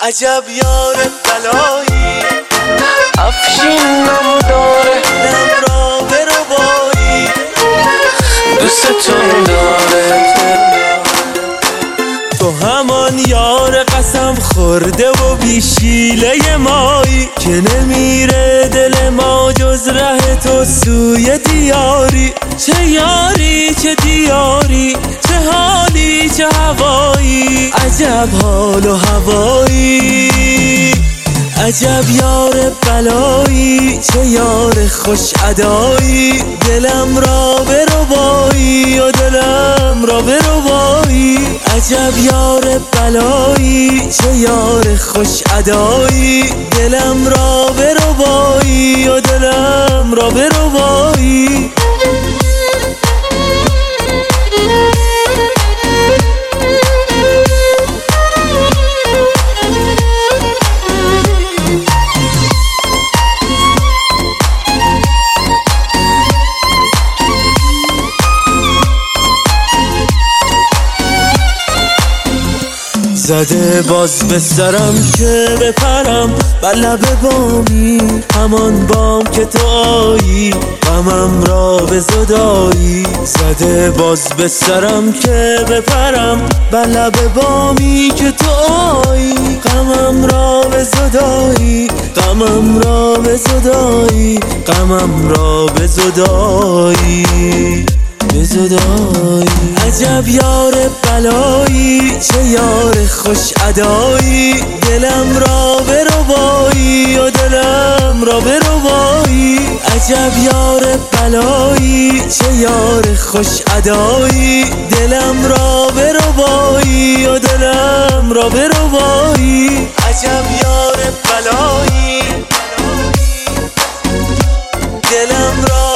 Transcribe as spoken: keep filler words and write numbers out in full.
عجب یار بلایی، افشین نمو داره، دلم را بربایی، دوستتون داره. تو همان یار قسم خورده و بیشیله مایی که نمیره دل ما جز ره تو سوی دیاری. چه یاری چه دیاری، چه حالی چه هوایی، عجب حال و هوایی. عجب یار بلایی، چه یار خوش ادایی، دلم را بربایی و دلم را بربایی. عجب یار بلایی، چه یار خوش ادایی، دلم را بربایی و دلم را بربایی. زده باز به سرم که بپرم بر لب بامی، همان بام که تو آیی غمم را به زدایی. زده باز به سرم که بپرم بر لب بامی که تو آیی غمم را به زدایی، غمم را به زدایی، غمم را به زدایی، به زدایی. عجب یار بلایی، چه یار خوش ادایی، دلم را بربایی و دلم را بربایی. عجب یار بلایی، چه یار خوش ادایی، دلم را بربایی و دلم را بربایی. عجب یار بلایی، دلم را